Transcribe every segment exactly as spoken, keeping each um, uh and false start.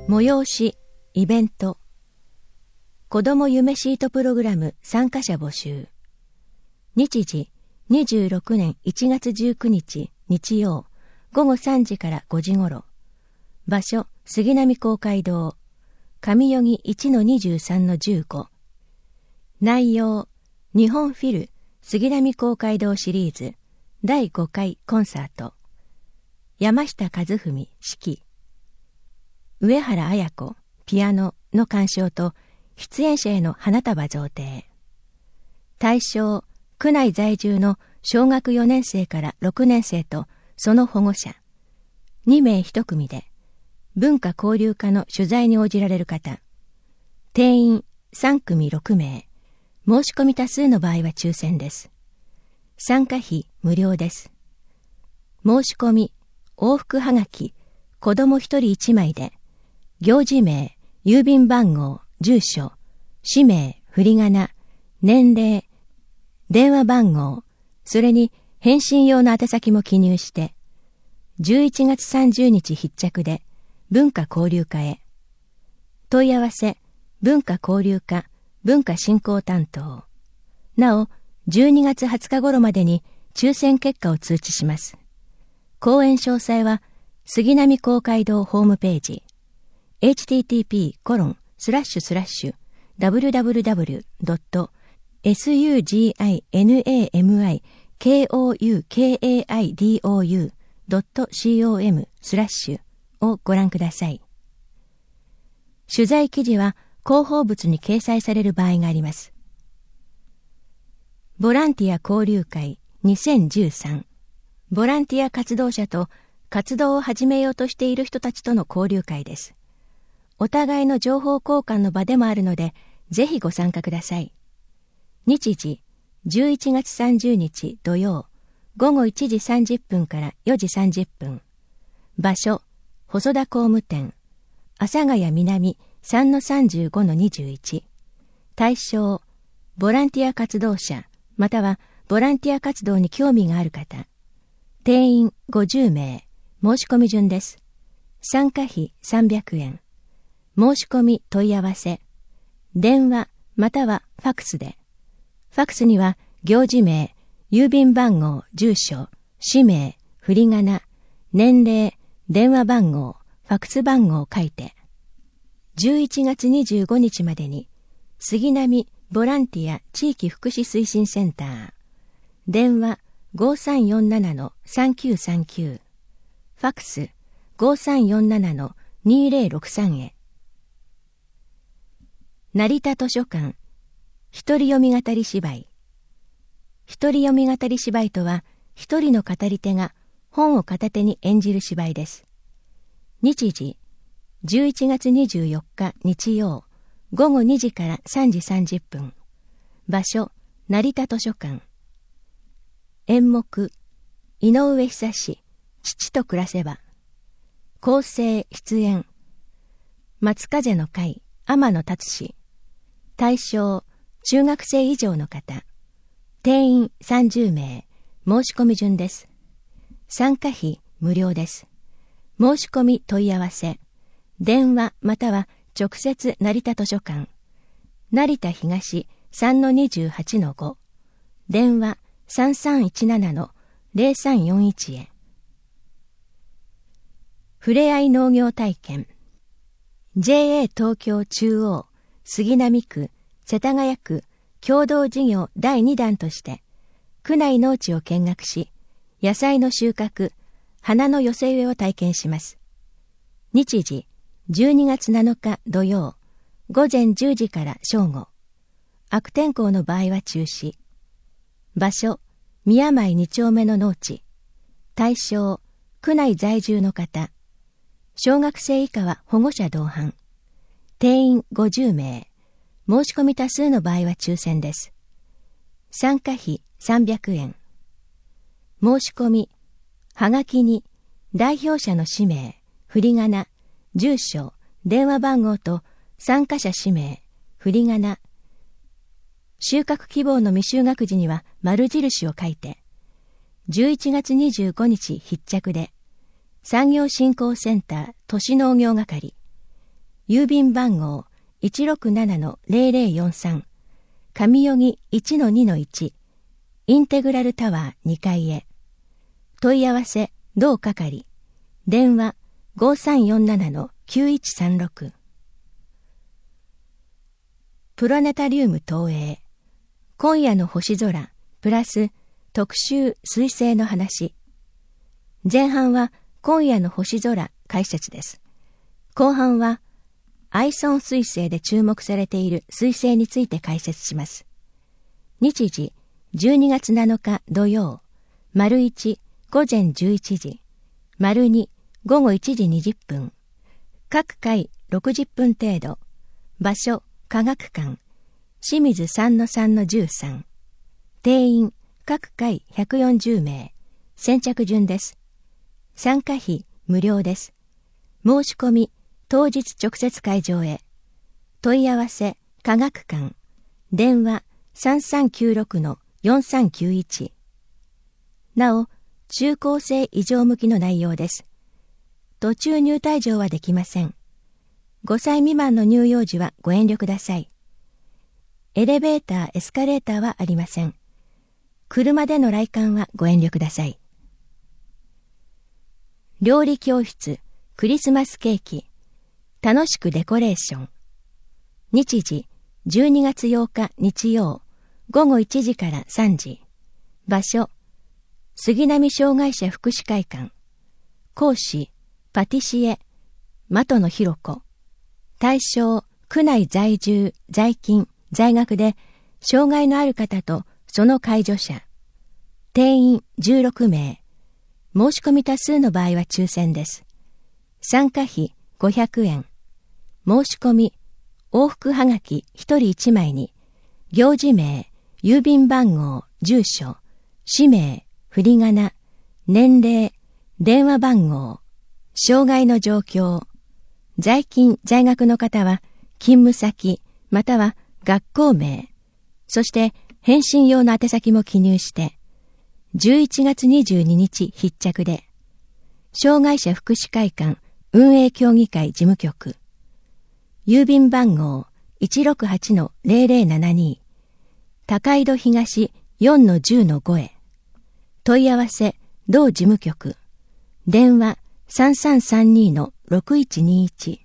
催し、イベント、子ども夢シートプログラム参加者募集。日時、にじゅうろくねんいちがつじゅうくにち日曜、ごごさんじからごじ頃。場所、杉並公会堂、上代木 いちのにじゅうさんのじゅうご。内容、日本フィル杉並公会堂シリーズだいごかいコンサート。山下和文指揮。上原綾子ピアノの鑑賞と出演者への花束贈呈。対象、区内在住の小学よねんせいからろくねんせいとその保護者。にめいひとくみで、文化交流課の取材に応じられる方。定員さんくみろくめい。申し込み多数の場合は抽選です。参加費無料です。申し込み、往復はがき、子供ひとりいちまいで、行事名、郵便番号、住所、氏名、振り仮名、年齢、電話番号、それに返信用の宛先も記入して、じゅういちがつさんじゅうにち必着で文化交流課へ。問い合わせ、文化交流課、文化振興担当。なお、じゅうにがつはつか頃までに抽選結果を通知します。講演詳細は、杉並公会堂ホームページ、エイチティーティーピーコロンスラッシュスラッシュダブリュダブリュダブリュドットスグナミコウカイドウドットコムスラッシュをご覧ください。取材記事は広報物に掲載される場合があります。ボランティア交流会にせんじゅうさん。ボランティア活動者と活動を始めようとしている人たちとの交流会です。お互いの情報交換の場でもあるので、ぜひご参加ください。日時、じゅういちがつさんじゅうにち土曜、ごごいちじさんじゅっぷんからよじさんじゅっぷん。場所、細田工務店、阿佐ヶ谷南 さんのさんじゅうごのにじゅういち。対象、ボランティア活動者、またはボランティア活動に興味がある方。定員ごじゅうめい、申し込み順です。参加費さんびゃくえん。申し込み問い合わせ。電話またはファクスで。ファクスには行事名、郵便番号、住所、氏名、振り仮名、年齢、電話番号、ファクス番号を書いて。じゅういちがつにじゅうごにちまでに杉並ボランティア地域福祉推進センター。電話ごさんよんななのさんきゅうさんきゅう。ファクスごさんよんななのにぜろろくさんへ。成田図書館一人読み語り芝居。一人読み語り芝居とは、一人の語り手が本を片手に演じる芝居です。日時、じゅういちがつにじゅうよっか日曜、ごごにじからさんじさんじゅっぷん。場所、成田図書館。演目、井上久志、父と暮らせば。構成、出演。松風の会、天野達志。対象、中学生以上の方。定員さんじゅうめい。申し込み順です。参加費無料です。申し込み問い合わせ。電話または直接成田図書館。成田東 さんのにじゅうはちのご。電話さんさんいちななのぜろさんよんいちへ。ふれあい農業体験。ジェーエー 東京中央、杉並区、世田谷区、共同事業だいにだんとして、区内農地を見学し、野菜の収穫、花の寄せ植えを体験します。日時、じゅうにがつなのか土曜、ごぜんじゅうじから正午。悪天候の場合は中止。場所、宮前に丁目の農地。対象、区内在住の方。小学生以下は保護者同伴。定員ごじゅうめい。申し込み多数の場合は抽選です。参加費さんびゃくえん。申し込み、はがきに代表者の氏名、振り仮名、住所、電話番号と参加者氏名、振り仮名。収穫希望の未就学児には丸印を書いて、じゅういちがつにじゅうごにち必着で、産業振興センター都市農業係、 郵便番号 いちろくななのゼロゼロよんさん、上代木 いちのにのいち、インテグラルタワーにかいへ。問い合わせ、同係。電話 ごさんよんななのきゅういちさんろく。プラネタリウム投影。今夜の星空、プラス特集彗星の話。前半は今夜の星空解説です。後半はアイソン彗星で注目されている彗星について解説します。日時じゅうにがつなのか土曜、丸いち午前じゅういちじ、丸に午後いちじにじゅっぷん、各回ろくじゅっぷん程度、場所科学館、清水 さんのさんのじゅうさん、定員各回ひゃくよんじゅうめい、先着順です。参加費無料です。申し込み当日直接会場へ。問い合わせ科学館、電話 さんさんきゅうろくのよんさんきゅういち。なお、中高生以上向きの内容です。途中入退場はできません。ごさい未満の乳幼児はご遠慮ください。エレベーター、エスカレーターはありません。車での来館はご遠慮ください。料理教室、クリスマスケーキ、楽しくデコレーション。日時、じゅうにがつようか日曜、午後いちじからさんじ。場所、杉並障害者福祉会館。講師、パティシエ、的野博子。対象、区内在住、在勤、在学で、障害のある方とその介助者。定員じゅうろくめい。申し込み多数の場合は抽選です。参加費ごひゃくえん。申し込み、往復はがきひとりいちまいに、行事名、郵便番号、住所、氏名、振り仮名、年齢、電話番号、障害の状況、在勤在学の方は勤務先または学校名、そして返信用の宛先も記入して、じゅういちがつにじゅうににち必着で、障害者福祉会館運営協議会事務局、郵便番号 いちろくはちのゼロゼロななに、高井戸東 よんのじゅうのご へ。問い合わせ同事務局、電話 さんさんさんにのろくいちにいち。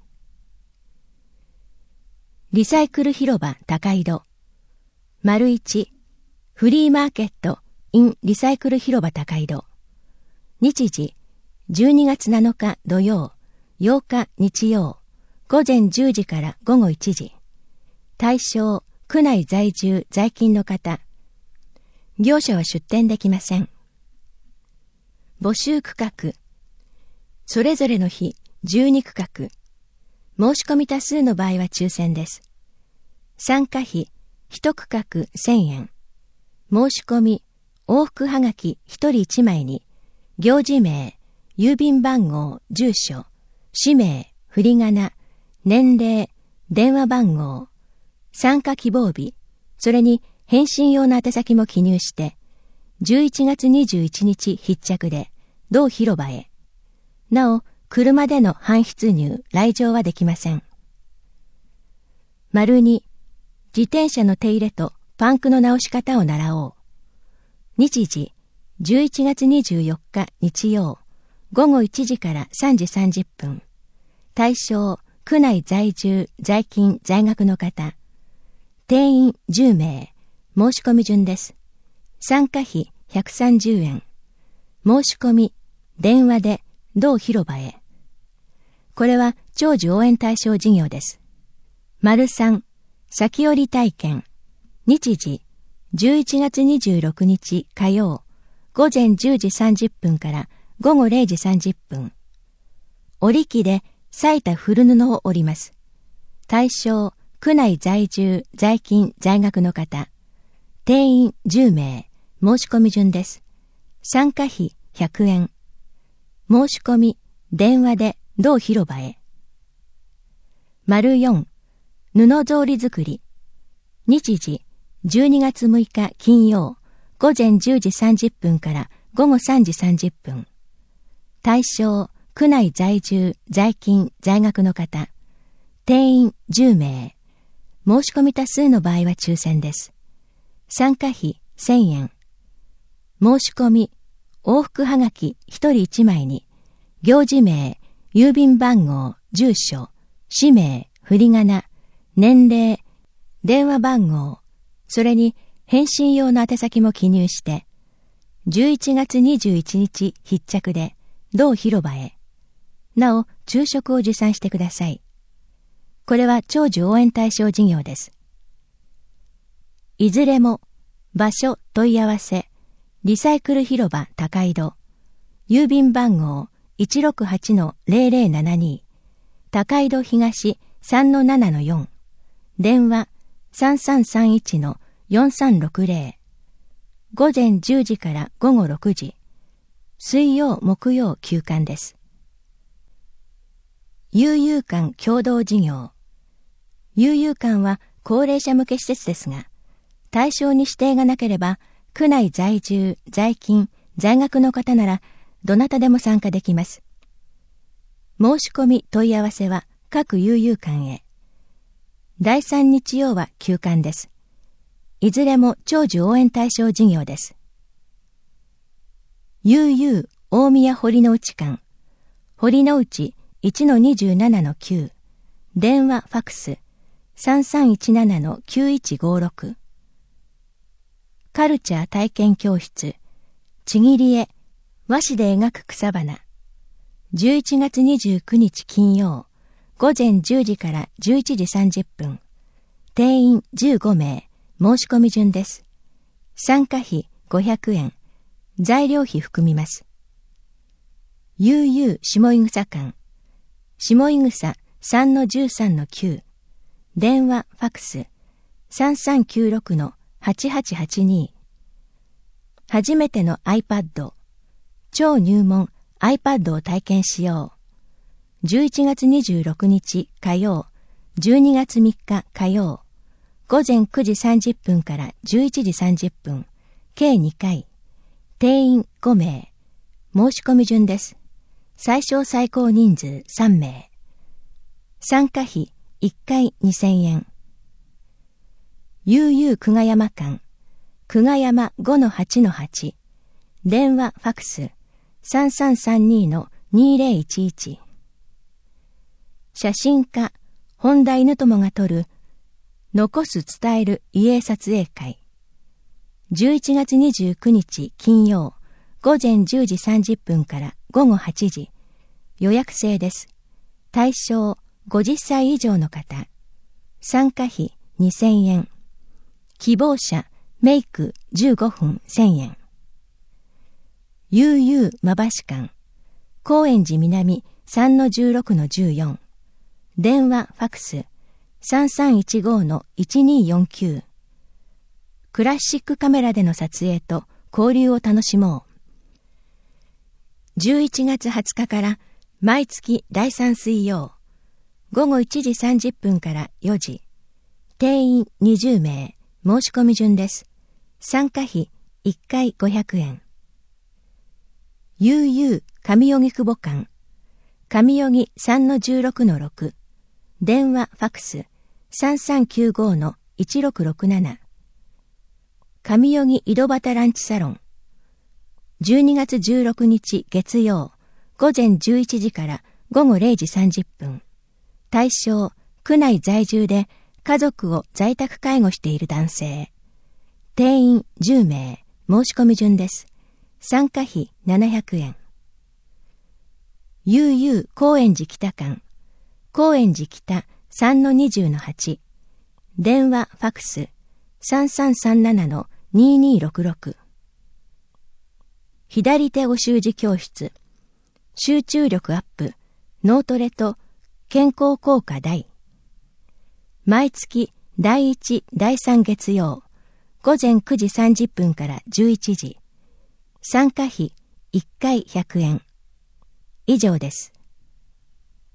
リサイクル広場高井戸。丸一、フリーマーケット in リサイクル広場高井戸。日時、じゅうにがつなのか土曜、ようか日曜、午前じゅうじから午後いちじ。対象、区内在住在勤の方。業者は出店できません。募集区画。それぞれの日じゅうにくかく。申し込み多数の場合は抽選です。参加費いちくかくせんえん。申し込み往復はがきひとりいちまいに、行事名、郵便番号、住所、氏名、振り仮名、年齢、電話番号、参加希望日、それに返信用の宛先も記入して、じゅういちがつにじゅういちにち必着で、同広場へ。なお、車での搬出入、来場はできません。丸に、自転車の手入れとパンクの直し方を習おう。日時、じゅういちがつにじゅうよっか日曜、午後いちじからさんじさんじゅっぷん。対象、区内在住、在勤、在学の方。定員じゅうめい。申し込み順です。参加費ひゃくさんじゅうえん。申し込み、電話で、同広場へ。これは長寿応援対象事業です。丸三、先折り体験。日時、じゅういちがつにじゅうろくにち火曜、午前じゅうじさんじゅっぷんから午後れいじさんじゅっぷん。織り機で裂いた古布を織ります。対象、区内在住、在勤、在学の方。定員じゅうめい。申し込み順です。参加費ひゃくえん。申し込み、電話で同広場へ。丸四、布草履作り。日時、じゅうにがつむいか金曜、午前じゅうじさんじゅっぷんから午後さんじさんじゅっぷん。対象、区内在住、在勤、在学の方。 定員じゅうめい。申し込み多数の場合は抽選です。参加費せんえん。申し込み、往復はがきひとりいちまいに、行事名、郵便番号、住所、氏名、振り仮名、年齢、電話番号、それに返信用の宛先も記入して、じゅういちがつにじゅういちにち必着で、同広場へ。なお、昼食を持参してください。これは長寿応援対象事業です。いずれも、場所問い合わせ、リサイクル広場高井戸、郵便番号 いちろくはちのゼロゼロななに、高井戸東 さんのななのよん、電話 さんさんさんいちのよんさんろくゼロ、午前じゅうじから午後ろくじ、水曜木曜休館です。悠々館共同事業。悠々館は高齢者向け施設ですが、対象に指定がなければ、区内在住、在勤、在学の方なら、どなたでも参加できます。申し込み問い合わせは各悠々館へ。だいさん日曜は休館です。いずれも長寿応援対象事業です。悠々大宮堀之内館、堀之内 いちのにじゅうななのきゅう、電話ファクス さんさんいちななのきゅういちごろく、カルチャー体験教室、ちぎり絵、和紙で描く草花、じゅういちがつにじゅうくにち金曜、午前じゅうじからじゅういちじさんじゅっぷん、定員じゅうごめい、申し込み順です。参加費ごひゃくえん、材料費含みます。悠々下井草館、下井草 さんのじゅうさんのきゅう、電話ファクス さんさんきゅうろくのはちはちはちに、初めての iPad、超入門 iPad を体験しよう。じゅういちがつにじゅうろくにち火曜、じゅうにがつみっか火曜、午前くじさんじゅっぷんからじゅういちじさんじゅっぷん、計にかい、定員ごめい、申し込み順です。最小最高人数さんめい。参加費いっかいにせんえん。悠々久我山館、久我山 ごのはちのはち、電話ファクス さんさんさんにのにゼロいちいち。写真家本田犬友が撮る残す伝える遺影撮影会。じゅういちがつにじゅうくにち金曜、午前じゅうじさんじゅっぷんから午後はちじ、予約制です。対象ごじゅっさい以上の方。参加費にせんえん。希望者メイクじゅうごふんせんえん。悠々まばし館、高円寺南 さんのじゅうろくのじゅうよん、電話ファクス さんさんいちごのいちによんきゅう。クラシックカメラでの撮影と交流を楽しもう。じゅういちがつはつかから毎月だいさん水曜、午後いちじさんじゅっぷんからよじ、定員にじゅうめい、申し込み順です。参加費いっかいごひゃくえん。悠々上荻窪館、上荻 さんのじゅうろくのろく、電話ファクス さんさんきゅうごのいちろくろくなな。上荻井戸端ランチサロン、じゅうにがつじゅうろくにち月曜、午前じゅういちじから午後れいじさんじゅっぷん。対象、区内在住で家族を在宅介護している男性。定員じゅうめい、申し込み順です。参加費ななひゃくえん。悠々高円寺北館、高円寺北 さんのにじゅうのはち、電話ファクス さんさんさんななのににろくろく。左手お習字教室、集中力アップ、脳トレと健康効果大。毎月だいいち、だいさん月曜、午前くじさんじゅっぷんからじゅういちじ。参加費いっかいひゃくえん。以上です。